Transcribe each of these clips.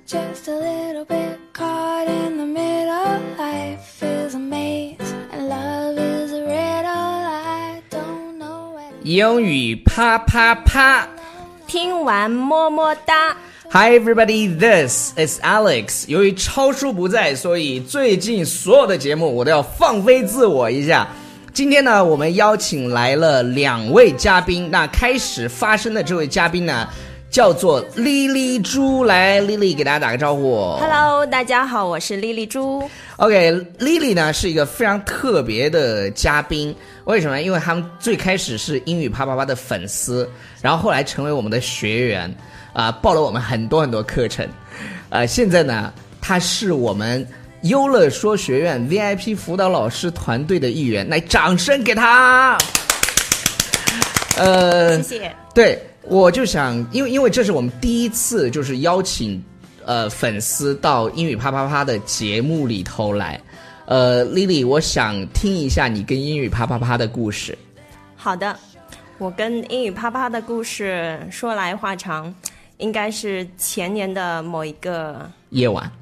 just a little bit caught in the middle. Life is a maze and love is a riddle. I don't know where. 英语啪啪啪， 听完么么哒。 Hi everybody, this is Alex. 由于超叔不在，所以最近所有的节目我都要放飞自我一下。今天呢，我们邀请来了2位嘉宾。那开始发声的这位嘉宾呢，叫做莉莉猪。来，莉莉给大家打个招呼。 Hello， 大家好，我是莉莉猪。 OK， 莉莉呢是一个非常特别的嘉宾。为什么？因为他们最开始是英语啪啪啪的粉丝，然后后来成为我们的学员。报了我们很多很多课程，现在呢，他是我们优乐说学院 VIP 辅导老师团队的一员，来，掌声给他。 谢谢。 对，我就想，因为这是我们第一次就是邀请粉丝到英语啪啪啪的节目里头来。Lily， 我想听一下你跟英语啪啪啪的故事。 好的，我跟英语啪啪的故事说来话长。应该是前年的某一个夜晚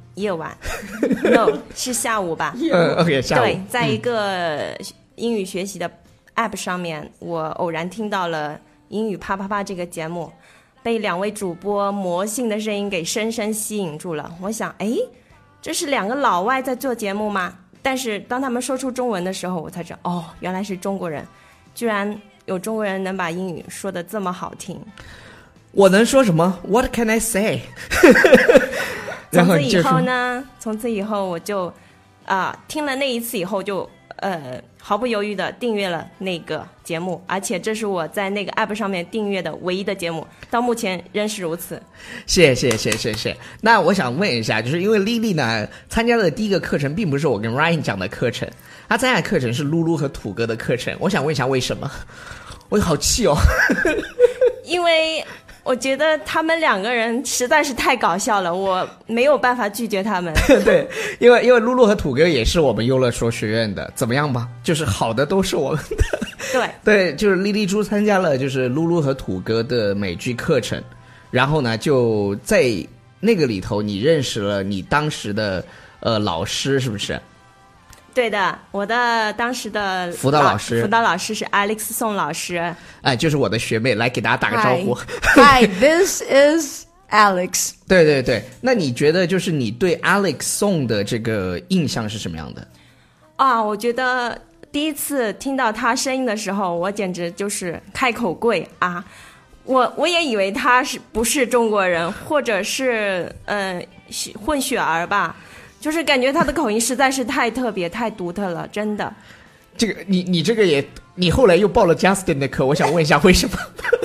no 是下午吧 OK 下午对，在一个英语学习的 app 上面，我偶然听到了英语啪啪啪这个节目，被2位主播魔性的声音给深深吸引住了。我想这是2个老外在做节目吗？但是当他们说出中文的时候，我才知道原来是中国人，居然有中国人能把英语说得这么好听。 我能说什么 ？What can I say？ 从此以后呢？从此以后我就听了那一次以后就毫不犹豫的订阅了那个节目，而且这是我在那个 app 上面订阅的唯一的节目，到目前仍是如此。 谢谢。那我想问一下，就是因为 Lily 呢参加的第一个课程并不是我跟 Ryan 讲的课程，她参加的课程是露露和土哥的课程。我想问一下为什么？我好气哦。 因为我觉得他们2个人实在是太搞笑了，我没有办法拒绝他们。 对，因为露露和土哥也是我们优乐说学院的，怎么样吧？就是好的都是我们的。对，就是莉莉猪参加了就是露露和土哥的美剧课程，然后呢就在那个里头你认识了你当时的老师，是不是？ 对的，我的当时的辅导老师是 Alex 宋老师， 就是我的学妹，来给大家打个招呼。 Hi, this is Alex。 对，那你觉得就是你对 Alex 宋的这个印象是什么样的？ 我觉得第一次听到他声音的时候，我简直就是开口跪啊！我也以为他不是中国人，或者是混血儿吧。就是感觉他的口音实在是太特别太独特了，真的。 这个你这个你后来又报了 Justin 的课，我想问一下为什么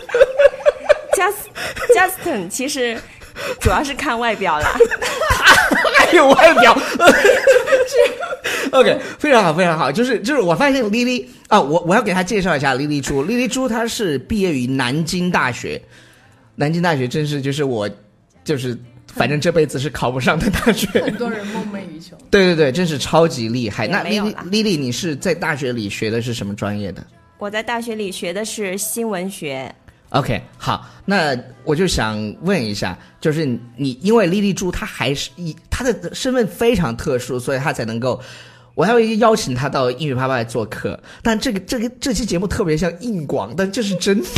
Justin 其实主要是看外表啦。 还有外表OK， 非常好，就是我发现 Lily 我要给他介绍一下莉莉猪她是毕业于南京大学真是就是我就是反正这辈子是考不上的大学， 很多人梦寐以求。 对，真是超级厉害。那莉莉你是在大学里学的是什么专业的？ 我在大学里学的是新闻学。 OK， 好，那我就想问一下，就是你因为莉莉猪她还是她的身份非常特殊，所以她才能够，我还会邀请她到英语啪啪来做课。但这期节目特别像硬广，但这是真的。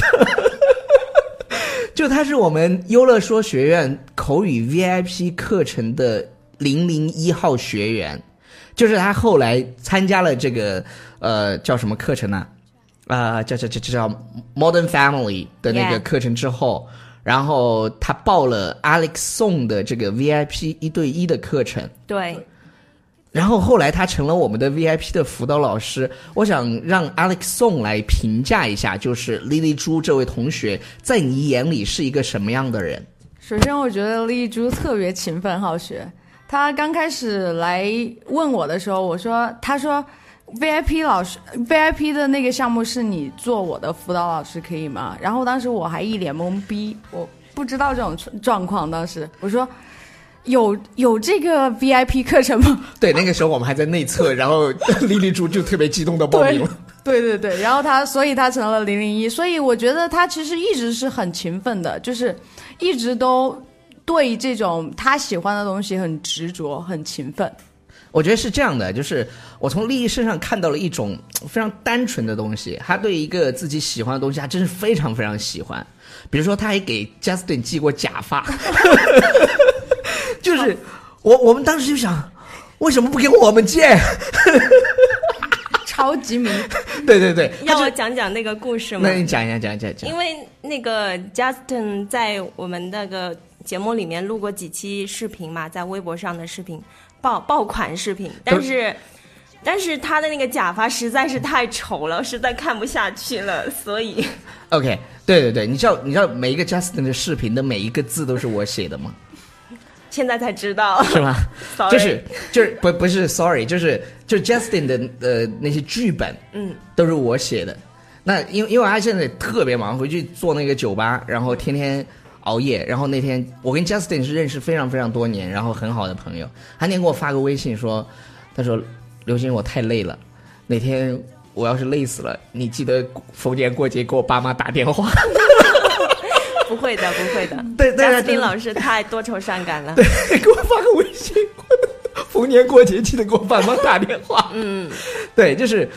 就他是我们优乐说学院口语 VIP 课程的001号学员，就是他后来参加了这个叫什么课程呢？叫 Modern Family 的那个课程之后，然后他报了 Alex Song 的这个 VIP 1对1的课程。 对。 然后后来他成了我们的 VIP 的辅导老师。我想让 Alex Song 来评价一下，就是莉莉猪这位同学在你眼里是一个什么样的人？ 首先我觉得莉莉猪特别勤奋好学。他刚开始来问我的时候，他说 VIP 的那个项目是你做我的辅导老师可以吗？然后当时我还一脸懵逼，我不知道这种状况。当时我说有这个 VIP 课程吗？ 对，那个时候我们还在内测，然后莉莉猪就特别激动的报名了。 对，然后所以他成了001，所以我觉得他其实一直是很勤奋的，就是一直都对这种他喜欢的东西很执着，很勤奋。 我觉得是这样的，就是我从丽丽身上看到了一种非常单纯的东西，她对一个自己喜欢的东西，她真是非常非常喜欢。比如说，她还给 Justin 寄过假发，就是我们当时就想，为什么不给我们寄？ 超级迷。 对对对， 要我讲讲那个故事吗？ 那你讲一讲。 因为那个 Justin 在我们那个节目里面录过几期视频嘛，在微博上的视频，爆款视频，但是他的那个假发实在是太丑了，实在看不下去了，所以 OK， 对，你知道每一个 Justin 的视频的每一个字都是我写的吗？ 现在才知道是吗 ？Sorry， 就是不是 sorry，就是 Justin 的那些剧本，都是我写的。那因为他现在特别忙，回去做那个酒吧，然后天天熬夜。然后那天我跟 Justin 是认识非常非常多年，然后很好的朋友。他那天给我发个微信说，他说刘星我太累了，哪天我要是累死了，你记得逢年过节给我爸妈打电话。 不会的。 对 ，Justin 老师太多愁善感了。 对，给我发个微信，逢年过节记得给我爸妈打电话。对，就是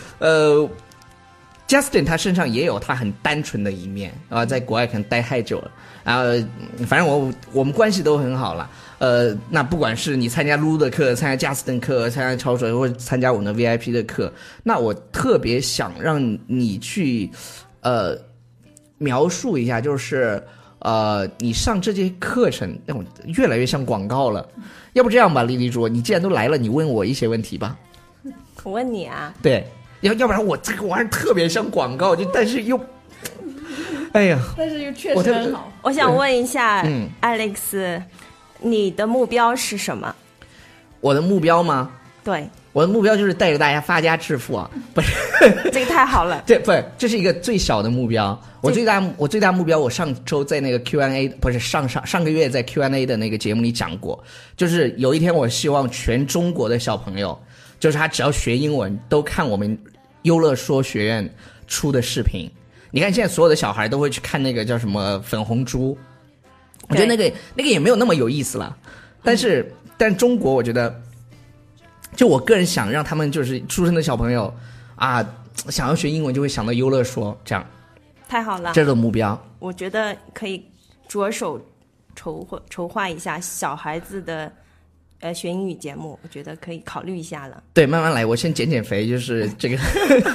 Justin 他身上也有他很单纯的一面啊，在国外可能待太久了，然后反正我们关系都很好了。那不管是你参加露露的课，参加 Justin 课，参加超水，或者参加我们的 VIP 的课，那我特别想让你去描述一下，就是你上这节课程，越来越像广告了。要不这样吧，丽丽猪，你既然都来了，你问我一些问题吧。 我问你啊。 对，要不然我这个玩意儿特别像广告，但是又，哎呀， 但是又确实很好。 我想问一下，Alex，你的目标是什么？ 我的目标吗？ 对。 我的目标就是带着大家发家致富啊！不是， 这个太好了。 对，不是，这是一个最小的目标。我最大目标，我上周在那个 Q&A， 不是上个月在 Q&A 的那个节目里讲过，就是有一天我希望全中国的小朋友，就是他只要学英文，都看我们优乐说学院出的视频。你看现在所有的小孩都会去看那个叫什么粉红猪，我觉得那个也没有那么有意思了。但中国我觉得。就我个人想让他们就是出生的小朋友啊，想要学英文就会想到优乐说，这样太好了， 这个目标我觉得可以着手筹划一下小孩子的学英语节目，我觉得可以考虑一下了。 对，慢慢来，我先减肥，就是这个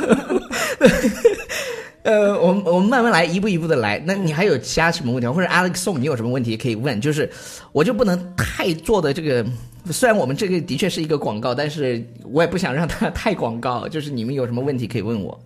我们慢慢来，一步一步的来。那你还有其他什么问题，或者 Alex Song 你有什么问题可以问？就是我就不能太做的这个，虽然我们这个的确是一个广告，但是我也不想让它太广告。就是你们有什么问题可以问我？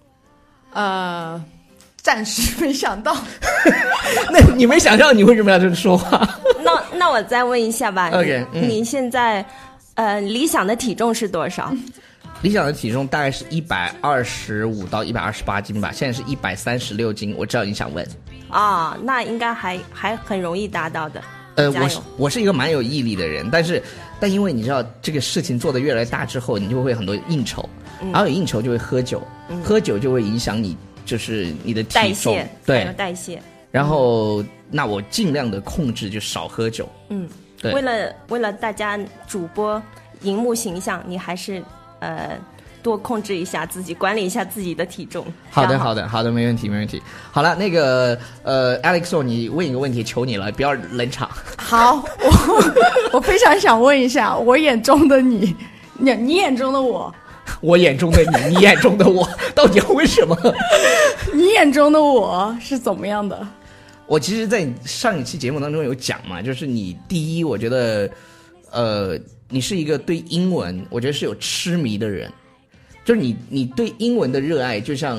暂时没想到。 那你没想到，你为什么要这么说话？ 那我再问一下吧。 OK， 你现在理想的体重是多少？ 理想的体重大概是125到128斤吧，现在是136斤。我知道你想问啊，那应该还很容易达到的。 我是一个蛮有毅力的人，但因为你知道这个事情做得越来越大之后，你就会很多应酬，然后有应酬就会喝酒，喝酒就会影响你就是你的体重，对， 代谢。 然后那我尽量的控制，就少喝酒。对。 为了大家主播荧幕形象，你还是多控制一下自己，管理一下自己的体重。好的，没问题。好了，那个Alex， 你问一个问题，求你了，不要冷场。 好，我非常想问一下，我眼中的你眼中的我。 我眼中的你眼中的我，到底为什么？ 你眼中的我是怎么样的？ 我其实，在上一期节目当中有讲嘛，就是你第一，我觉得，你是一个对英文，我觉得是有痴迷的人，就是你对英文的热爱，就像，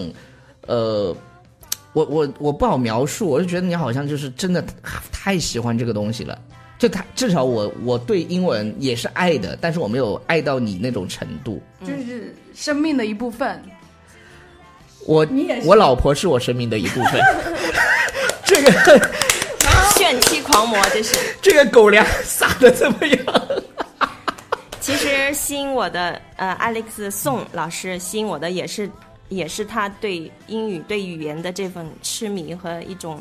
我不好描述，我就觉得你好像就是真的太喜欢这个东西了。就至少我对英文也是爱的，但是我没有爱到你那种程度， 就是生命的一部分。 我老婆是我生命的一部分。这个炫妻狂魔， 这个狗粮撒的怎么样？ 其实吸引我的Alex 宋老师吸引我的也是他对英语对语言的这份痴迷和一种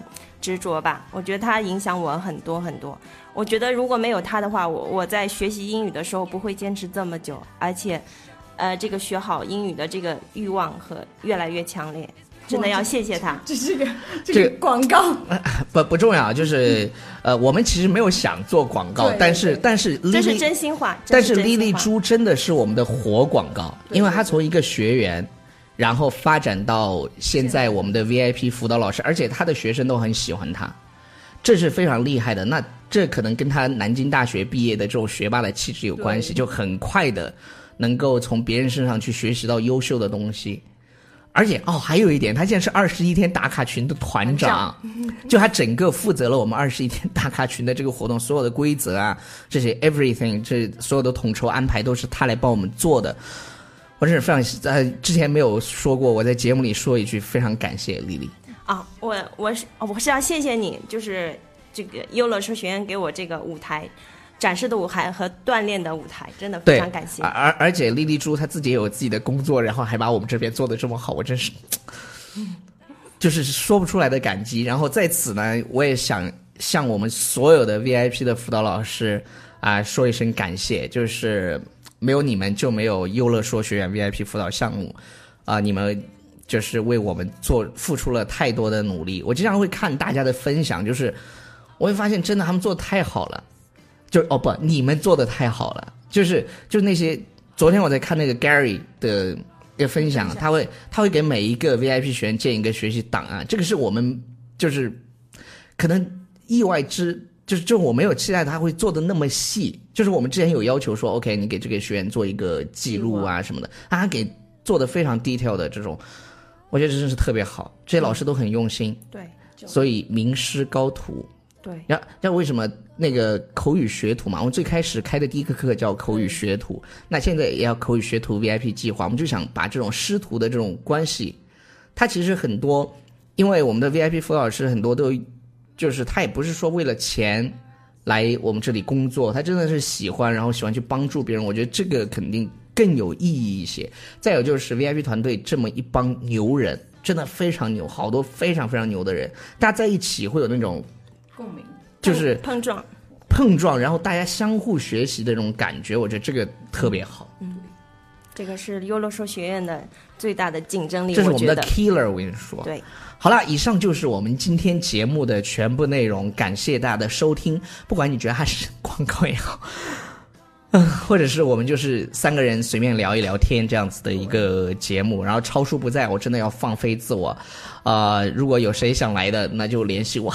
执着吧，我觉得他影响我很多很多。我觉得如果没有他的话，我在学习英语的时候不会坚持这么久，而且这个学好英语的这个欲望和越来越强烈，真的要谢谢他。 这是个广告， 不重要，就是我们其实没有想做广告， 对但是这是 Lily 真心话。 但是真心话 Lily 猪真的是我们的活广告，因为她从一个学员，然后发展到现在我们的 VIP 辅导老师，而且她的学生都很喜欢她，这是非常厉害的。那这可能跟她南京大学毕业的这种学霸的气质有关系，就很快的能够从别人身上去学习到优秀的东西。而且还有一点，他现在是21天打卡群的团长，就他整个负责了我们21天打卡群的这个活动，所有的规则啊，这些 everything， 这所有的统筹安排都是他来帮我们做的。我真是非常之前没有说过，我在节目里说一句，非常感谢丽丽啊！我是要谢谢你，就是这个优乐说学院给我这个舞台。展示的舞台和锻炼的舞台，真的非常感谢。 而且丽丽猪她自己也有自己的工作，然后还把我们这边做得这么好，我真是就是说不出来的感激。然后在此呢，我也想向我们所有的 VIP 的辅导老师说一声感谢，就是没有你们就没有优乐说学院 VIP 辅导项目你们就是为我们付出了太多的努力。我经常会看大家的分享，就是我会发现真的他们做得太好了。你们做的太好了，就是那些，昨天我在看那个 Gary 的一个分享，他会给每一个 VIP 学员建一个学习档案，这个是我们就是可能意外就是我没有期待他会做的那么细，就是我们之前有要求说 OK 你给这个学员做一个记录啊什么的，他给做的非常 detail 的这种，我觉得真是特别好，这些老师都很用心， 对， 所以名师高徒。 对， 要为什么那个口语学徒嘛？我们最开始开的第一个课叫口语学徒，那现在也要口语学徒 VIP 计划，我们就想把这种师徒的这种关系，它其实很多，因为我们的 VIP 辅导老师很多都就是他也不是说为了钱来我们这里工作，他真的是喜欢，然后喜欢去帮助别人，我觉得这个肯定更有意义一些。再有就是 VIP 团队这么一帮牛人，真的非常牛，好多非常非常牛的人，大家在一起会有那种共鸣， 就是碰撞， 然后大家相互学习的这种感觉，我觉得这个特别好。 这个是优乐说学院的最大的竞争力， 这是我们的 killer， 我跟你说。 对， 好了，以上就是我们今天节目的全部内容，感谢大家的收听。不管你觉得它是广告也好，或者是我们就是三个人随便聊一聊天这样子的一个节目，然后超叔不在，我真的要放飞自我。如果有谁想来的，那就联系我。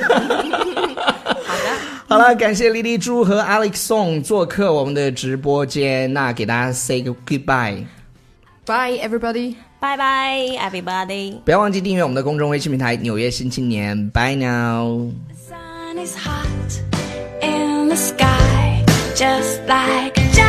好了，感谢莉莉猪和 Alex Song 做客我们的直播间，那给大家 say goodbye， Bye everybody， 拜拜 everybody， 不要忘记订阅我们的公众微信平台《纽约新青年》 ，Bye now。 The sun is hot in the sky, just like a